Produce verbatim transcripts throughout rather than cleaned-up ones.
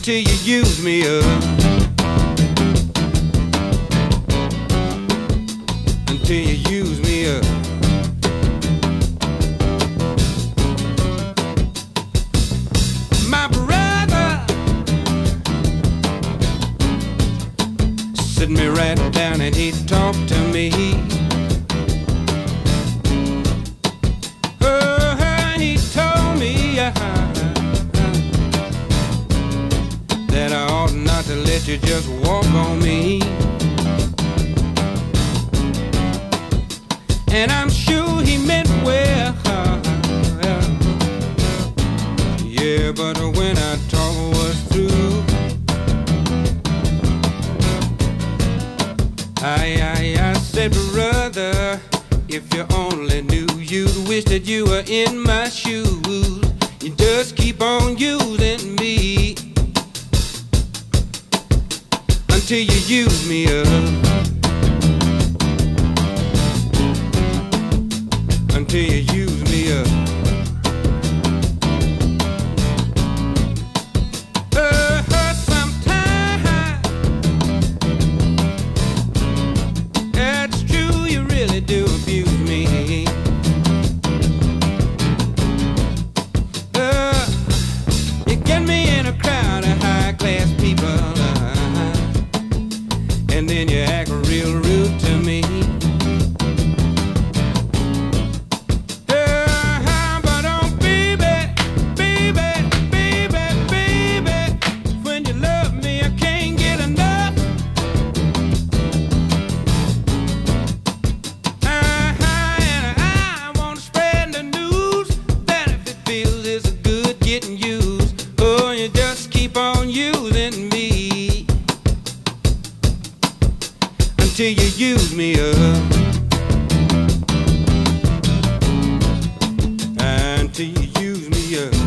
until you use me up. Until you use me up. My brother sit me right down and he talked to me. Oh, he told me uh, that I ought not to let you just walk on me. And I'm sure he meant well. Yeah, but when our talk was through, I, I, I said, brother, if you only knew, you'd wish that you were in my shoes. You just keep on using me until you use me up. Until you use me up. Uh, sometimes it's true, you really do abuse me. Uh, you get me in a crowd of high-class people, uh, and then you act real rude to me. Until you use me up. Until you use me up.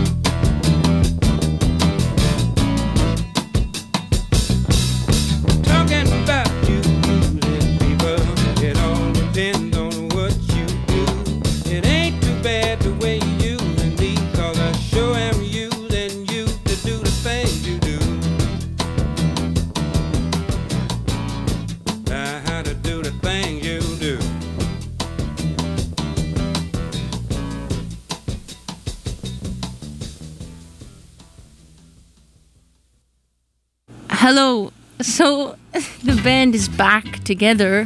Talking about you using people, it all depends on what you do. It ain't too bad the way you using me, cause I sure am using you to do the things you do. How to do the thing you do. Hello. So the band is back together.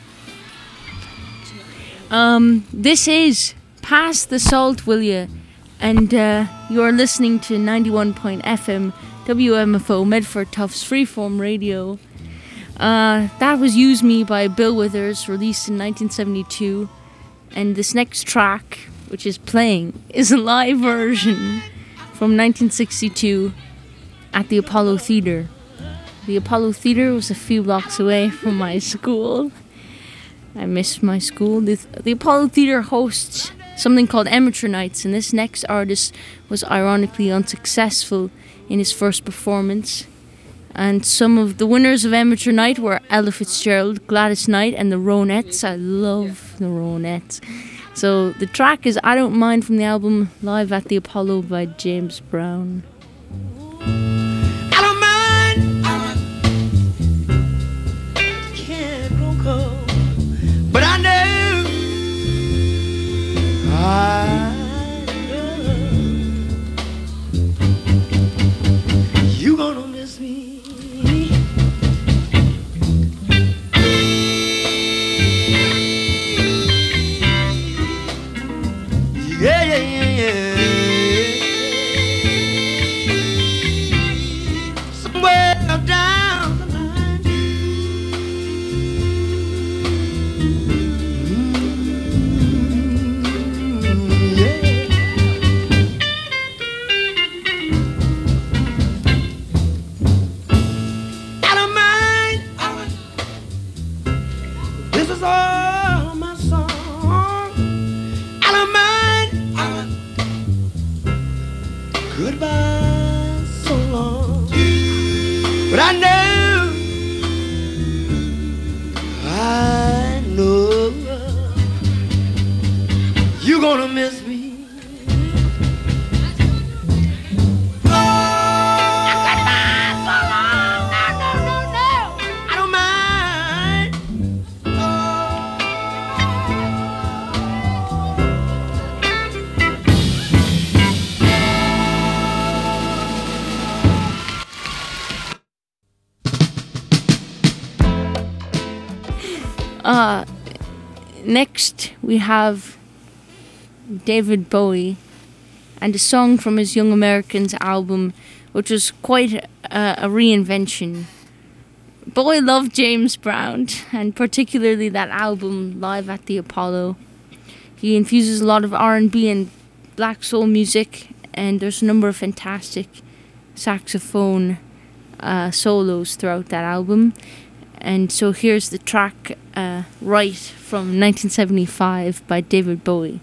Um, this is Pass the Salt, Will Ya? And uh, you're listening to ninety-one point F M W M F O Medford Tufts Freeform Radio. Uh, that was Use Me by Bill Withers, released in nineteen seventy-two. And this next track, which is playing, is a live version from nineteen sixty-two at the Apollo Theatre. The Apollo Theatre was a few blocks away from my school. I missed my school. The, the Apollo Theatre hosts something called Amateur Nights, and this next artist was ironically unsuccessful in his first performance. And some of the winners of Amateur Night were Ella Fitzgerald, Gladys Knight, and the Ronettes. I love the Ronettes. So the track is I Don't Mind from the album Live at the Apollo by James Brown. I don't mind, can't go cold, but I know, I know you gonna miss me. Yeah, yeah, yeah, yeah. Somewhere down the line. Mm-hmm. Yeah. I don't mind. This is all my song. I don't mind. Goodbye so long, but I know, I know you're gonna miss me. I got my Uh, next we have David Bowie and a song from his Young Americans album, which was quite a, a reinvention. Bowie loved James Brown, and particularly that album, Live at the Apollo. He infuses a lot of R and B and black soul music, and there's a number of fantastic saxophone uh, solos throughout that album. And so here's the track uh, Right from nineteen seventy-five by David Bowie.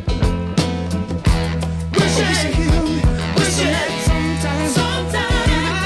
Wish I had sometimes, sometimes.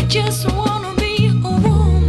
just wanna be a woman.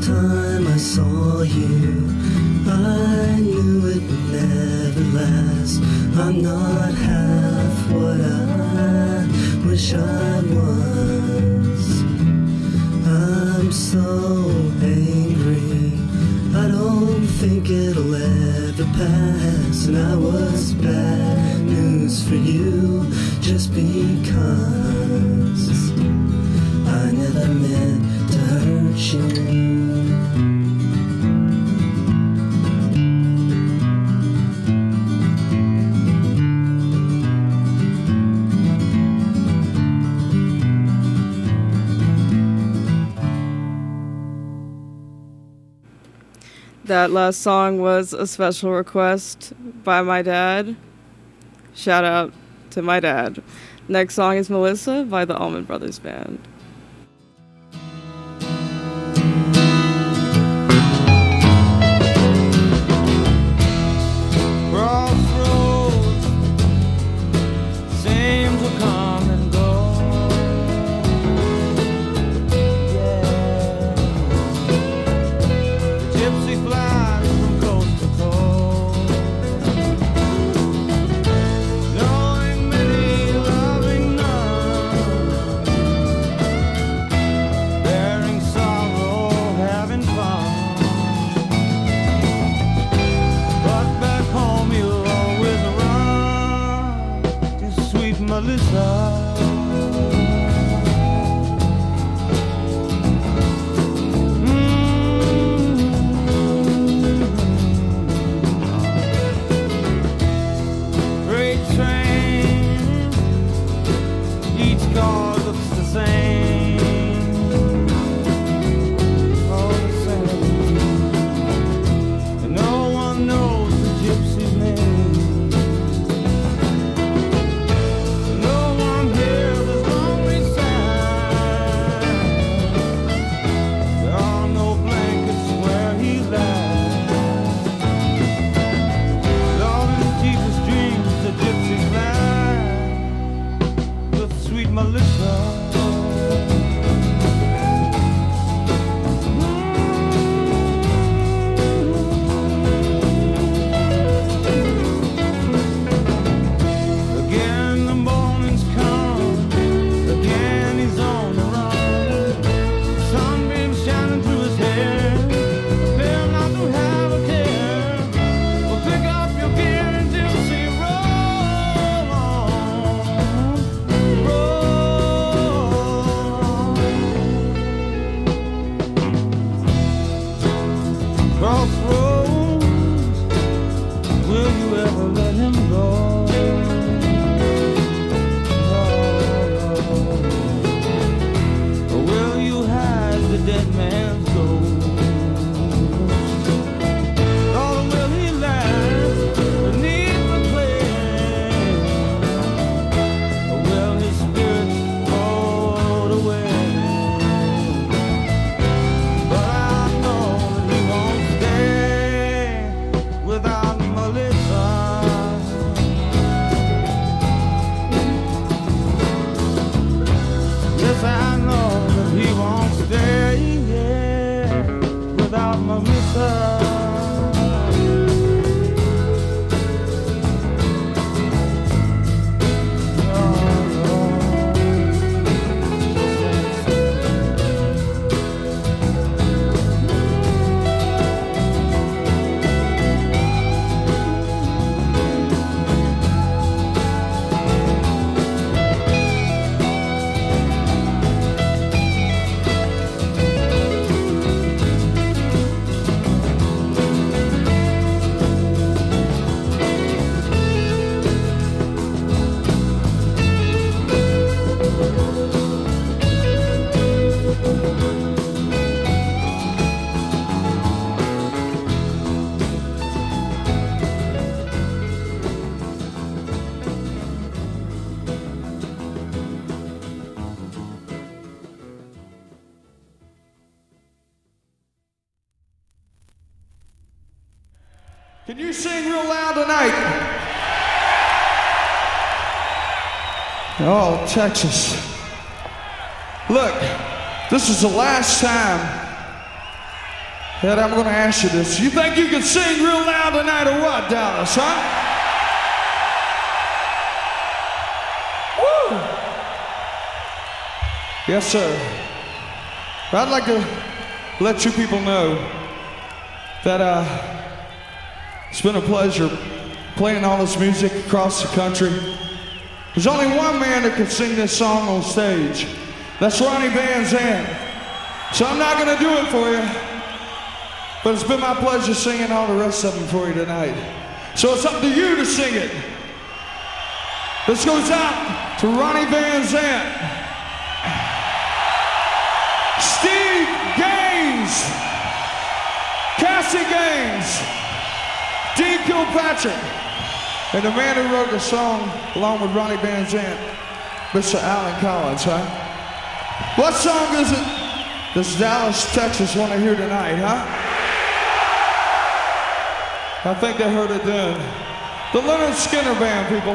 first time I saw you, I knew it would never last. I'm not half what I wish I was. I'm so angry, I don't think it'll ever pass. And I was bad news for you just because I never meant to hurt you. That last song was a special request by my dad. Shout out to my dad. Next song is Melissa by the Allman Brothers Band. Crossroads seem to come and go. Yeah. The gypsy flies from coast to coast, knowing many, loving none, bearing sorrow, having fun. But back home you'll always run to sweet Melissa. Freight train, each car looks the same, all the same, and no one knows the gypsy's name. No one hears his lonely sigh. There are no blankets where he lies. All in his deepest dreams, the gypsy flies with sweet Melissa. Again the mornings come, again he's on the run. Sunbeam shining through his hair, appear not to have a care. Well, pick up your gear and gypsy, roll on, roll. Crossroads, will you ever let him go? Or will you hide the dead man's ghost? Or will he last beneath the clay? Or will his spirit float away? But I know that he won't stay without Melissa. Yes, I know that he won't stay, yeah, without Melissa. Can you sing real loud tonight? Oh, Texas. Look, this is the last time Ed, I'm gonna ask you this. You think you can sing real loud tonight or what, Dallas, huh? Woo! Yes, sir. I'd like to let you people know that uh, it's been a pleasure playing all this music across the country. There's only one man that can sing this song on stage. That's Ronnie Van Zant. So I'm not gonna do it for you, but it's been my pleasure singing all the rest of them for you tonight. So it's up to you to sing it. This goes out to Ronnie Van Zant, Steve Gaines, Cassie Gaines, Dean Kilpatrick, and the man who wrote the song along with Ronnie Van Zant, Mister Alan Collins, huh? What song is it does Dallas, Texas want to hear tonight, huh? I think they heard it then. The Leonard Skinner Band, people.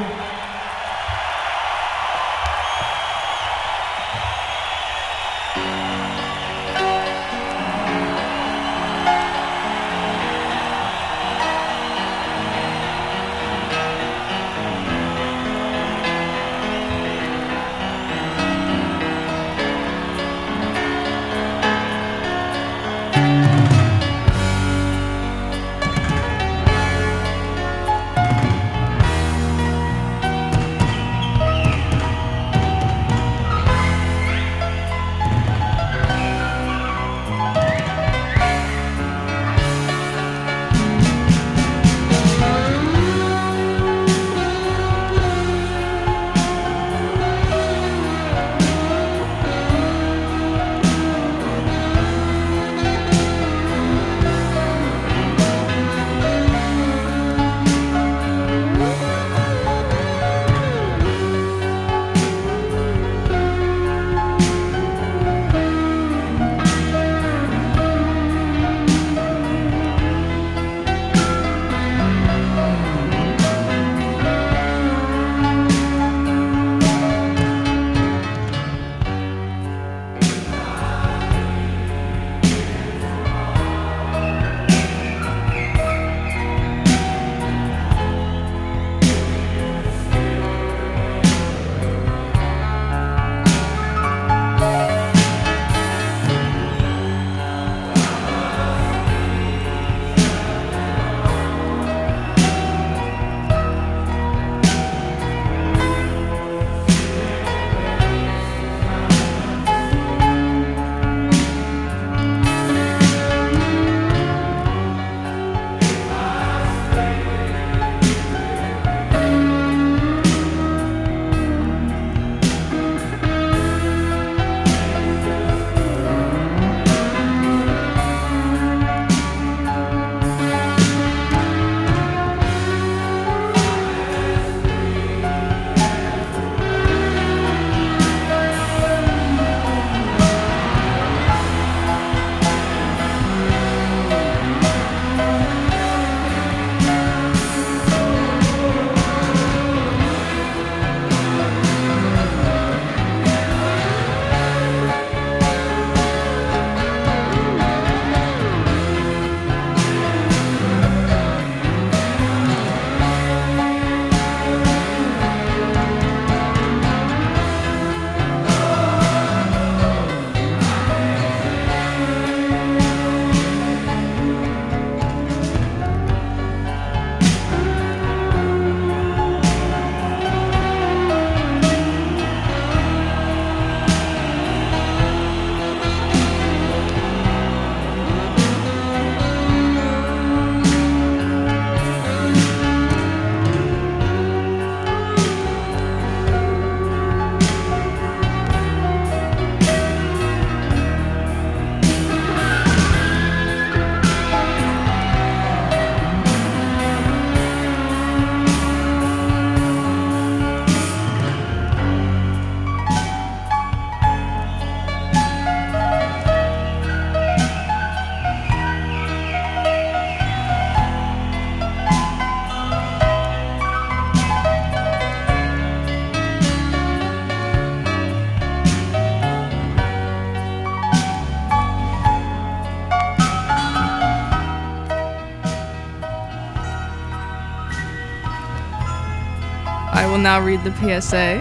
will now read the P S A.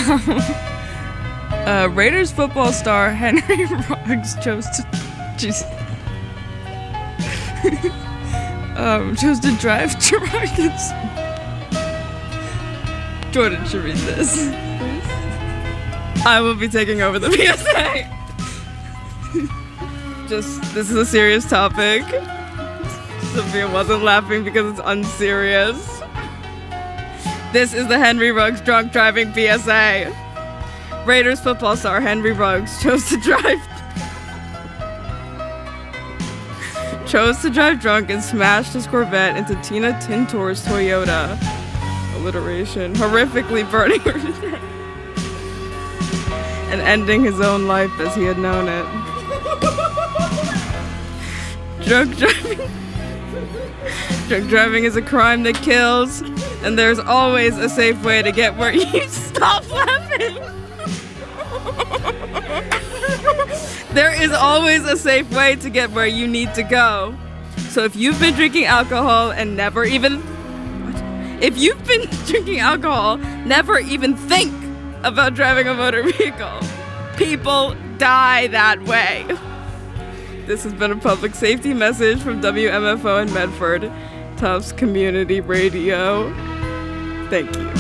uh, Raiders football star Henry Ruggs chose to geez, um, chose to drive trucks. Jordan should read this. I will be taking over the P S A. Just, this is a serious topic. Sophia wasn't laughing because it's unserious. This is the Henry Ruggs drunk driving P S A. Raiders football star Henry Ruggs chose to drive chose to drive drunk and smashed his Corvette into Tina Tintor's Toyota. Alliteration. Horrifically burning her to death. And ending his own life as he had known it. Drunk driving Drunk driving is a crime that kills, and there's always a safe way to get where you stop laughing. There is always a safe way to get where you need to go. So if you've been drinking alcohol and never even what? If you've been drinking alcohol, never even think about driving a motor vehicle. People die that way. This has been a public safety message from W M F O in Medford, Tufts Community Radio. Thank you.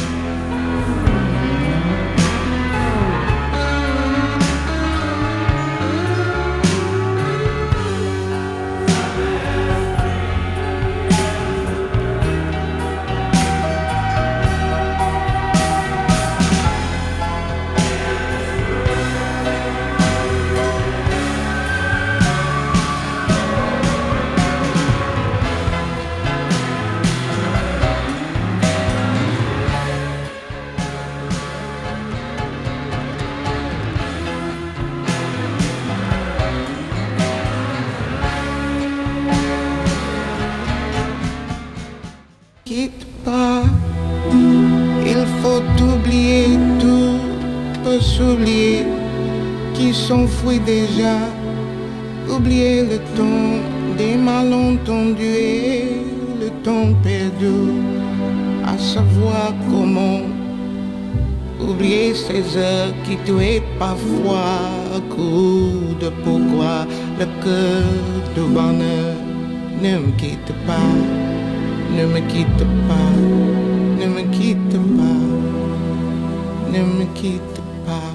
Quitte pas, il faut oublier tout, peut s'oublier qui s'enfuit déjà, oublier le temps des malentendus et le temps perdu, à savoir comment oublier ces heures qui tuaient parfois, coup de pourquoi le cœur du bonheur ne me quitte pas. Ne me quitte pas, ne me quitte pas, ne me quitte pas.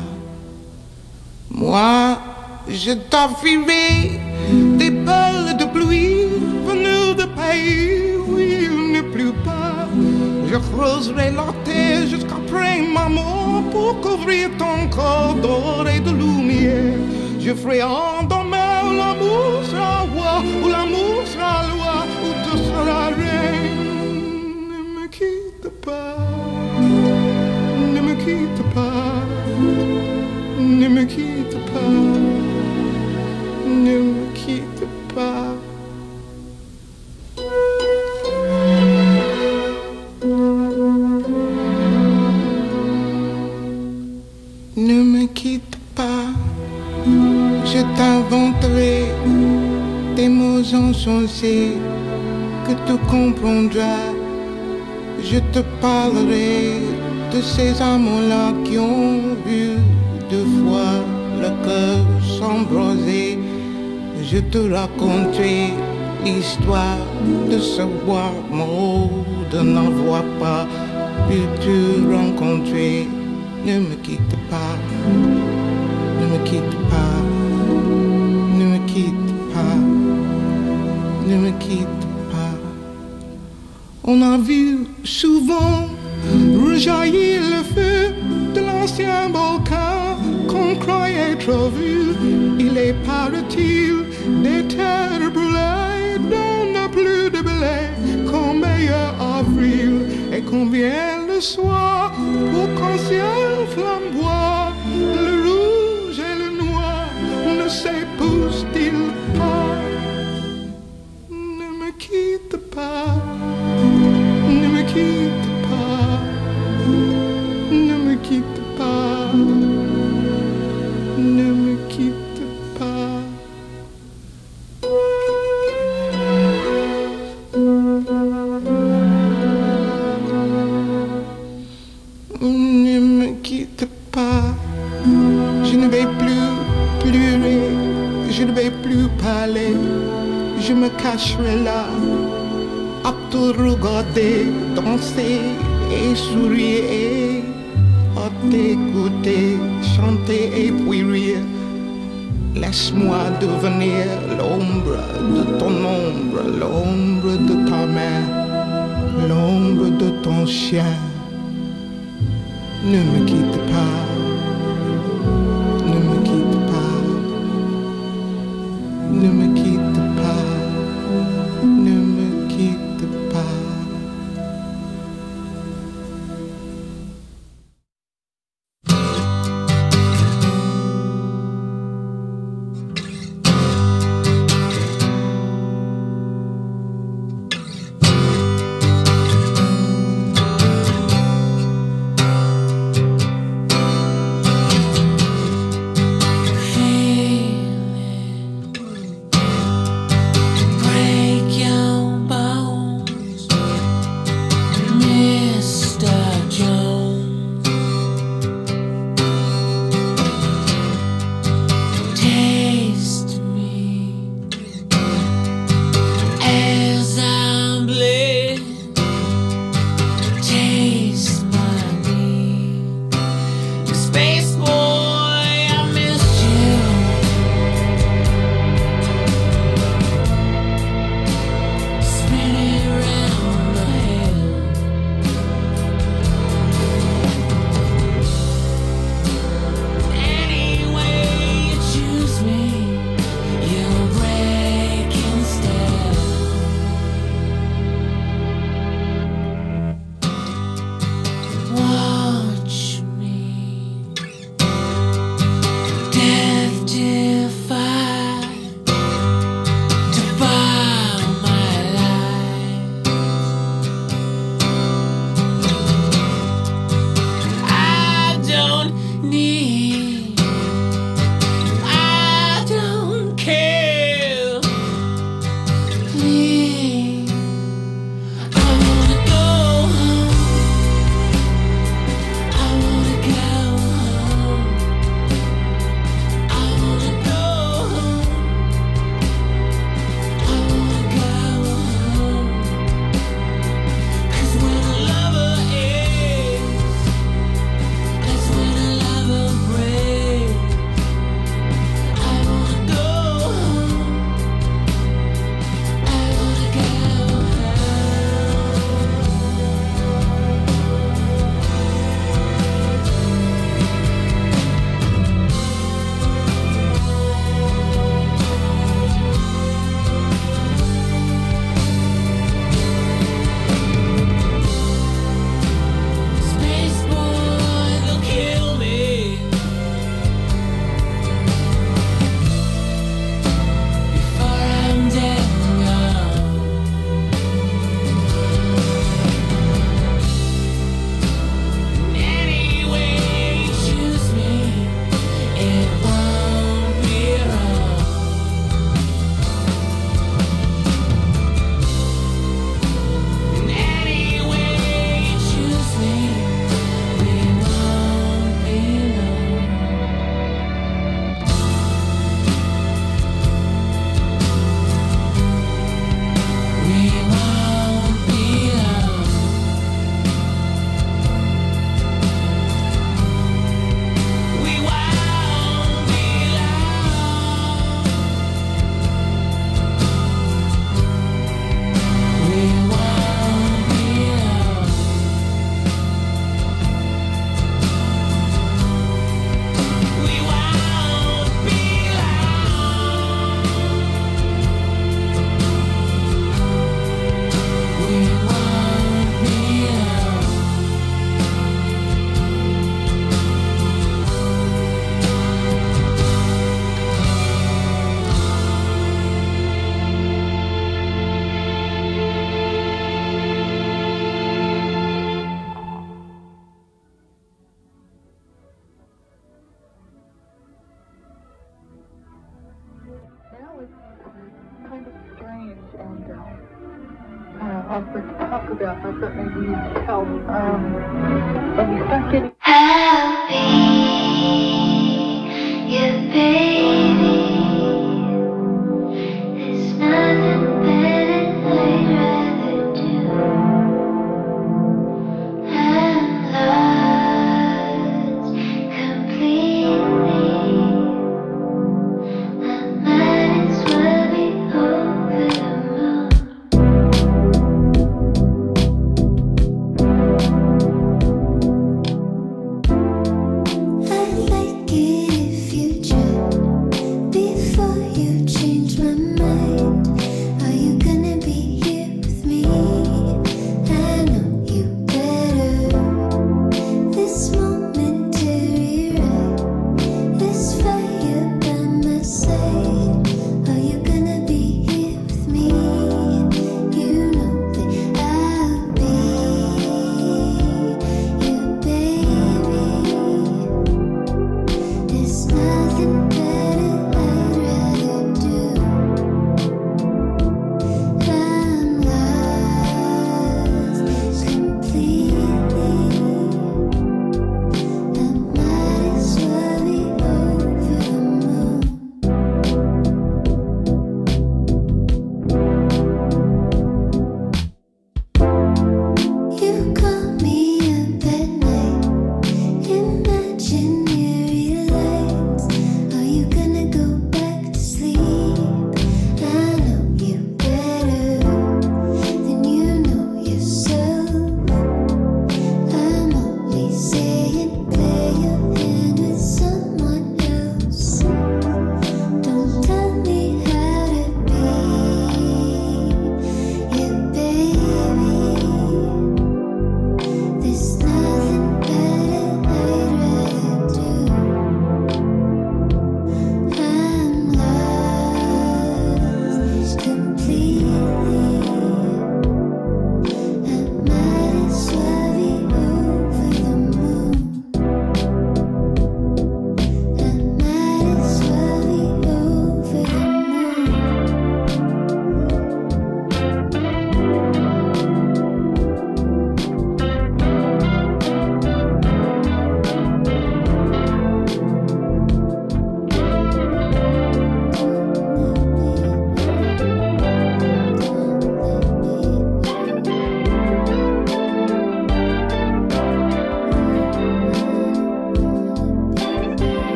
Moi, je t'enfuirai des balles de pluie venues de pays où il ne pleut pas. Je creuserai la terre jusqu'après ma mort pour couvrir ton corps d'or et de lumière. Je ferai en demain où l'amour sera roi, où l'amour sera loi, où tu seras reine. Ne me quitte pas, ne me quitte pas, ne me quitte pas, ne me quitte pas. Ne me quitte pas, je t'inventerai des mots insensés que tu comprendras. Je te parlerai de ces amants-là qui ont vu deux fois le cœur s'embraser. Je te raconterai l'histoire de ce bois mort, de n'avoir pas pu te rencontrer. Ne me quitte pas, ne me quitte pas, ne me quitte pas, ne me quitte pas. On a vu souvent rejaillir le feu de l'ancien volcan qu'on croyait trop vu. Il est paraît-il des terres brûlées dont n'a plus de blé qu'en meilleur avril. Et qu'on vient le soir pour qu'un ciel flamboie, le rouge et le noir ne s'épousent-ils pas? Ne me quitte pas, ne me quitte pas, ne me quitte pas, ne me quitte pas. je me cacherai là, à te regarder, danser et sourire, à t'écouter, chanter et puis rire. Laisse-moi devenir l'ombre de ton ombre, l'ombre de ta main, l'ombre de ton chien. Ne me quitte pas, ne me quitte pas, ne me quitte pas, ne me quitte pas. awkward to talk about. I thought maybe you could help. Um, when we start getting happy, yeah, baby, there's nothing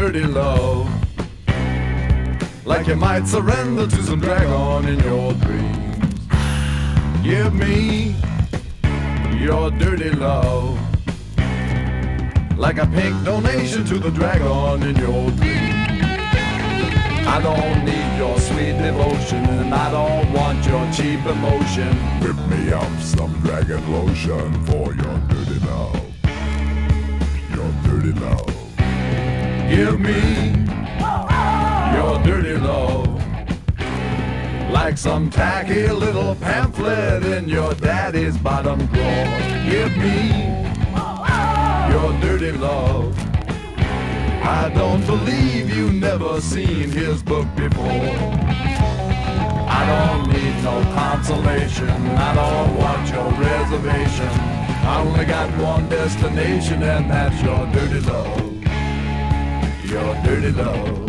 dirty love. Like you might surrender to some dragon in your dreams. Give me your dirty love. Like a pink donation to the dragon in your dreams. I don't need your sweet devotion, and I don't want your cheap emotion. Whip me up some dragon lotion for your dirty love. Your dirty love. Give me your dirty love. Like some tacky little pamphlet in your daddy's bottom drawer. Give me your dirty love. I don't believe you never seen his book before. I don't need no consolation. I don't want your reservation. I only got one destination, and that's your dirty love. Your dirty love.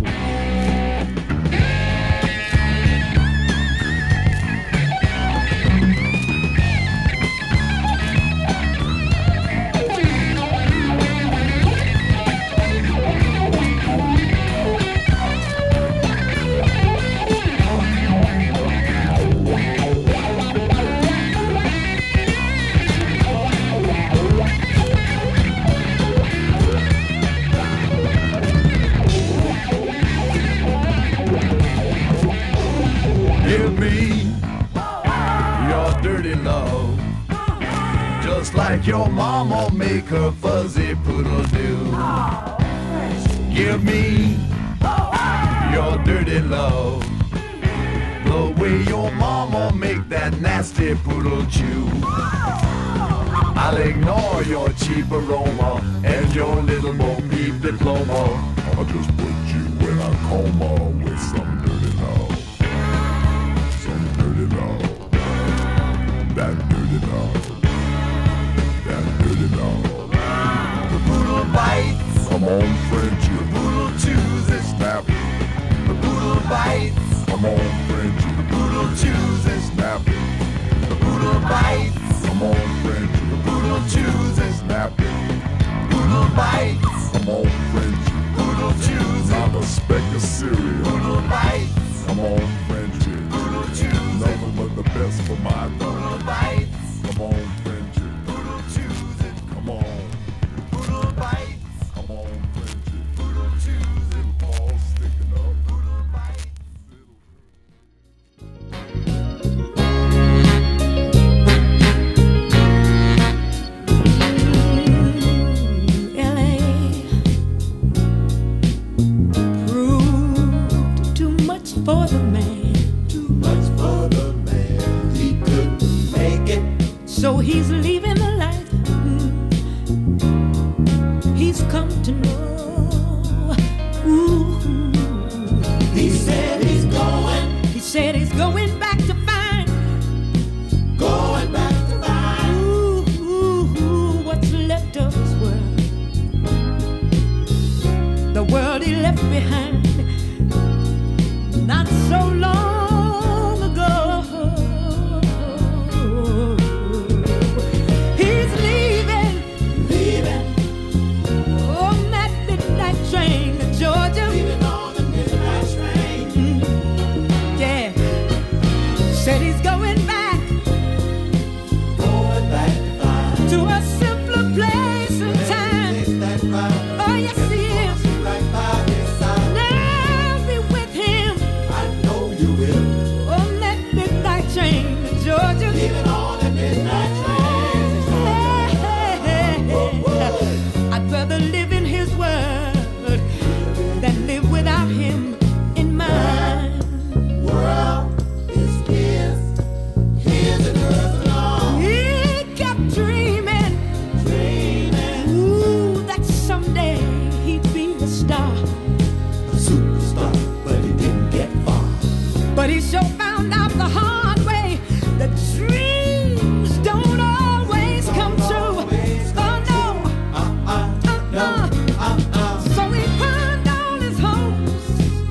Like your mama make her fuzzy poodle do. Give me your dirty love. The way your mama make that nasty poodle chew. I'll ignore your cheap aroma and your little Bo Peep diploma. I'll just put you in a coma with some dirty love. Some dirty love. That dirty love. The poodle bites. Come on, Frenchie. The poodle chews and snappy. The poodle bites. Come on, Frenchie. The poodle chews and snappy. The poodle bites. Come on, Frenchie. The poodle chews and snappy. Poodle bites. Come on, Frenchie. Poodle chews. Not a speck of cereal. Poodle bites. Come on, Frenchie. Poodle chews. Nothing but the best for my dog. Poodle bites. Come on, Frenchie. For the man, too much for the man. He couldn't make it, so he's leaving the life he's come to know. Ooh. He said he's going. He said he's going back to find. Going back to find. Ooh, ooh, ooh, what's left of his world? The world he left behind. Not so long ago. He's leaving, leaving on that midnight train to Georgia. Leaving on the midnight train. Mm-hmm. Yeah. Said he's going back, going back to a simpler place and time. That right. Oh yes, he is. Right by his side. Now be with him. On that midnight train to Georgia. Leaving on that midnight train to Georgia. I'd rather live in his world than live without him in mine. World is his, his and hers alone. He kept dreaming, dreaming. Ooh, that someday he'd be a star, a superstar, but he didn't get far. But he sure found out the hard way that dreams don't always come true. Oh no, uh-uh, uh-uh, uh-uh. So he pawned all his hopes,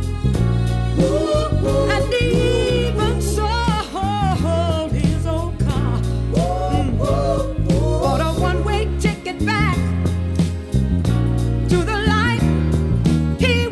and even sold his old car. Mm. Bought a one-way ticket back to the life he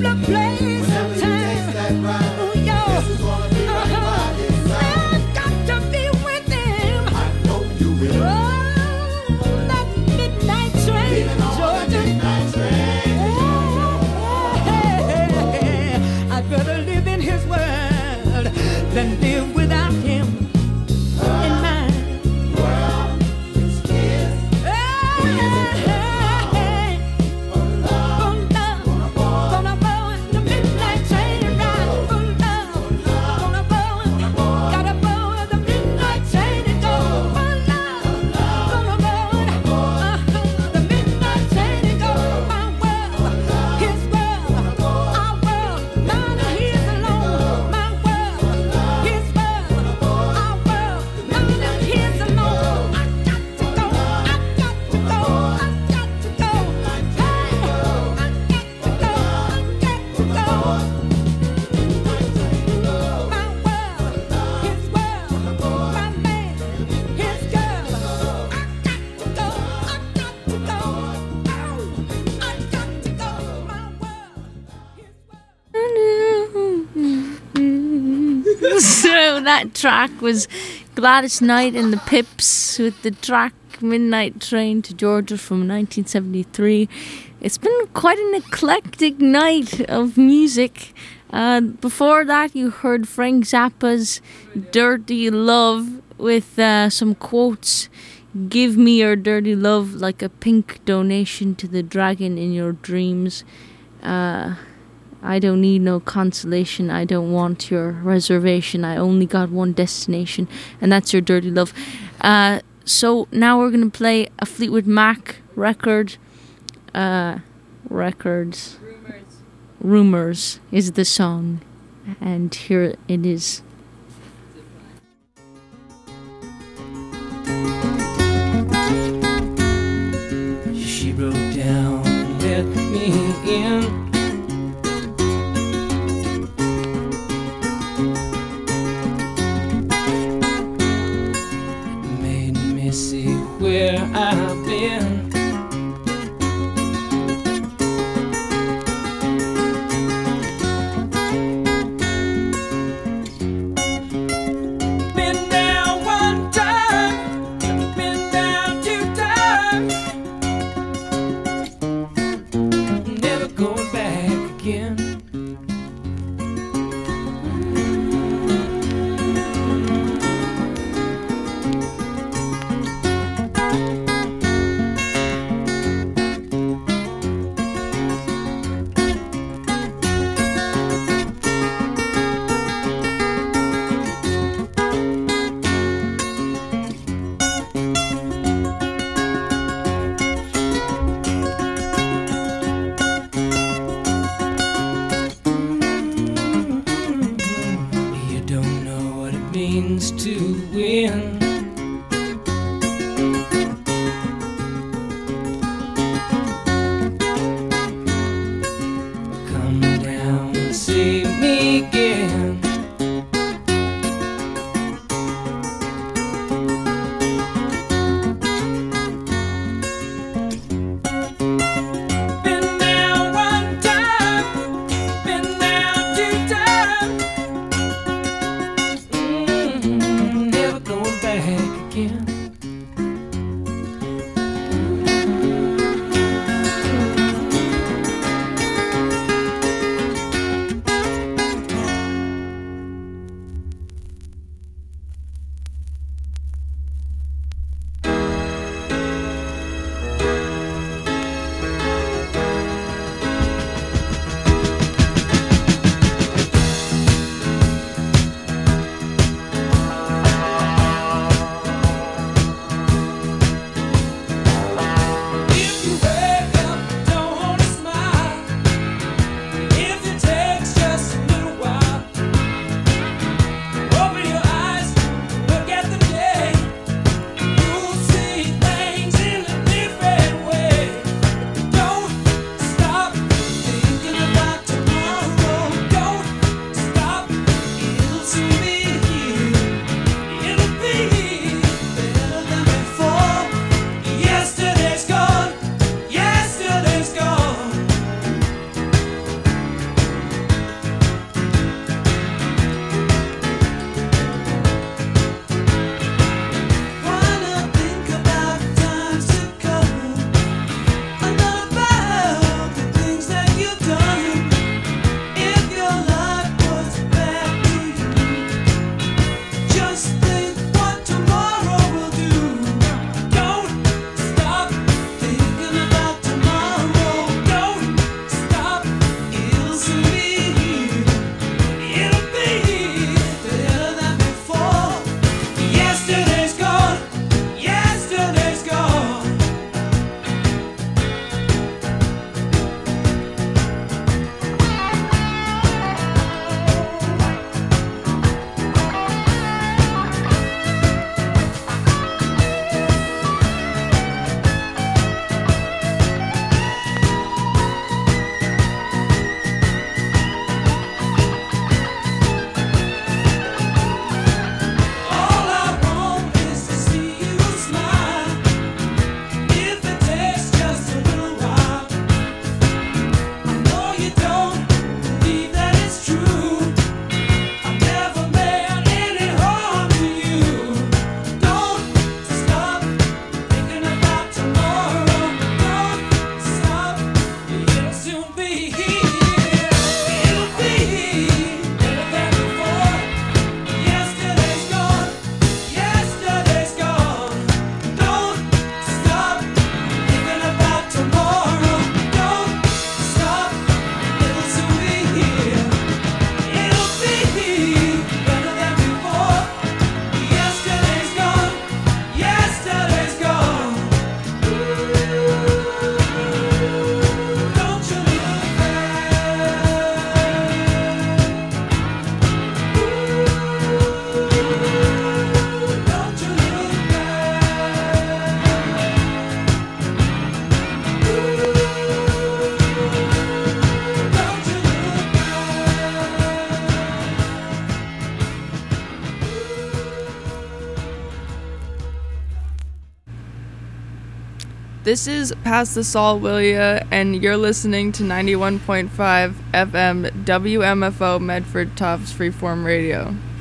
the place sometime. Oh, yo. Uh-huh. I've got to be with him. I know you will. Oh, that midnight train, Georgia. I'd rather live in his world than live without him in mine. World is his. Hey, hey, for love, gonna board the midnight train ride. For love, gonna board, gotta board the midnight train and go. For love, gonna board the midnight train and go. My world, his world, our world, mine and his alone. My world, his world, our world, mine and his alone. I got to go, I got to go, I got to go. Hey, I got to go, I got to go. My world, his world, my man, his girl. I got to go, I got to go. Oh, I got to go. My world, his world. So that track was Gladys Knight and the Pips with the track Midnight Train to Georgia from nineteen seventy-three. It's been quite an eclectic night of music. Uh, before that, you heard Frank Zappa's Dirty Love with uh, some quotes. Give me your dirty love like a pink donation to the dragon in your dreams. Uh, I don't need no consolation. I don't want your reservation. I only got one destination, and that's your dirty love. Uh, so now we're going to play a Fleetwood Mac record. Uh, records. Rumors. Rumors is the song. And here it is. She broke down and let me in. Made me see where I've been. Been down one time, been down two times. Never going back again. You don't know what it means to win. Come down and see me again. Been down one time, been down two times. Mm, never going back again. This is Past the Salt, will ya? And you're listening to ninety-one point five F M W M F O Medford Tufts Freeform Radio.